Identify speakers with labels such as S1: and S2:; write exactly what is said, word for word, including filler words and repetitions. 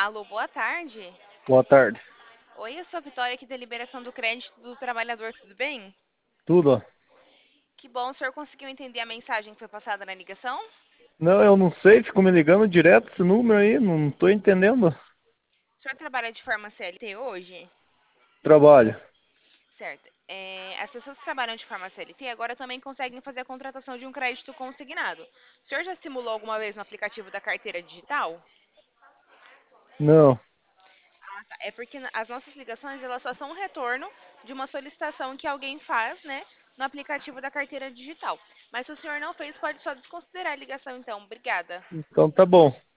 S1: Alô, boa tarde.
S2: Boa tarde.
S1: Oi, eu sou a Vitória aqui da Liberação do Crédito do Trabalhador, tudo bem?
S2: Tudo?
S1: Que bom, o senhor conseguiu entender a mensagem que foi passada na ligação?
S2: Não, eu não sei, fico me ligando direto esse número aí, não tô entendendo.
S1: O senhor trabalha de forma C L T hoje?
S2: Trabalho.
S1: Certo. É, as pessoas que trabalham de forma C L T agora também conseguem fazer a contratação de um crédito consignado. O senhor já simulou alguma vez no aplicativo da carteira digital?
S2: Não,
S1: Ah, tá. É porque na- as nossas ligações elas só são um retorno de uma solicitação que alguém faz, né, no aplicativo da carteira digital. Mas se o senhor não fez, pode só desconsiderar a ligação, então. Obrigada.
S2: então tá bom.